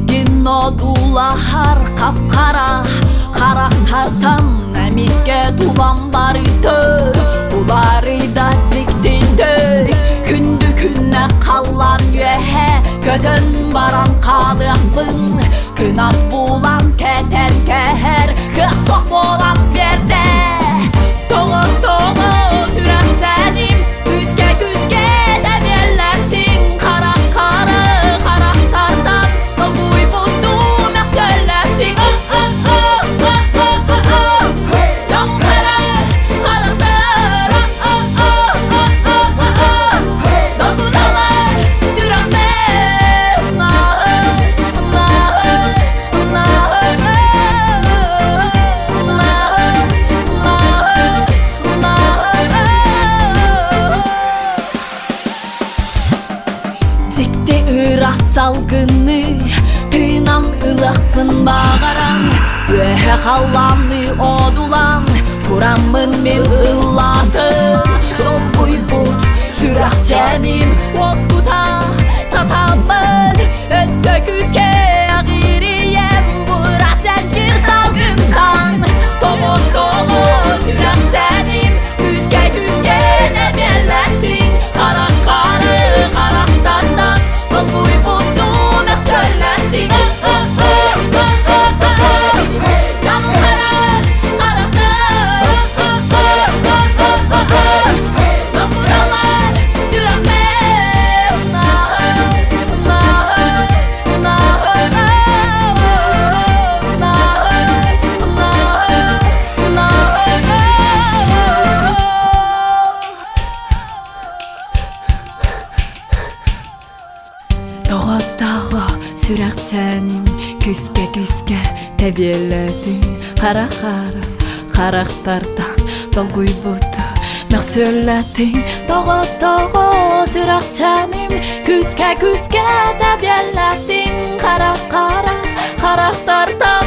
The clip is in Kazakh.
Егін одулар қап-қара, қарақтартан әмеске тулан барыты, улары да жіктейді. Күнді күнне қалан өе, көтін баран қалықпын. Күн ат булан кәтер кәр, қық болан берді. Тоғы сүрәтсәнім, күзге дәмелләттің. Қарақтардан ұлғуй бұлду мәқсәлләттің. Жаңыл қарақтар, долгудалар сүрәтме. Жекте ырас салгыны, тыйнан ылықпын бағаран. Өе қаламны одулан, турамын мен ылладым. Долгуй бұд сүрәтсәнім, оскута сатамын. Өссө күзге ағирием, бұрасән кір салгындан. Тоғы сүрәтсәнім, күзге нәмелләттің. Қарақтардан долгуй бұдду мәқсәлләттің. Жаңыл қарақтар, долгудалар сүрәтме. Тоғы сүрәтсәнім, күзге тәбиелләттің. Қарақтардан долгуй бұдду мәқсәлләттің. Тоғы сүрәтсәнім, күзге тәбиелләттің. Қарақтардан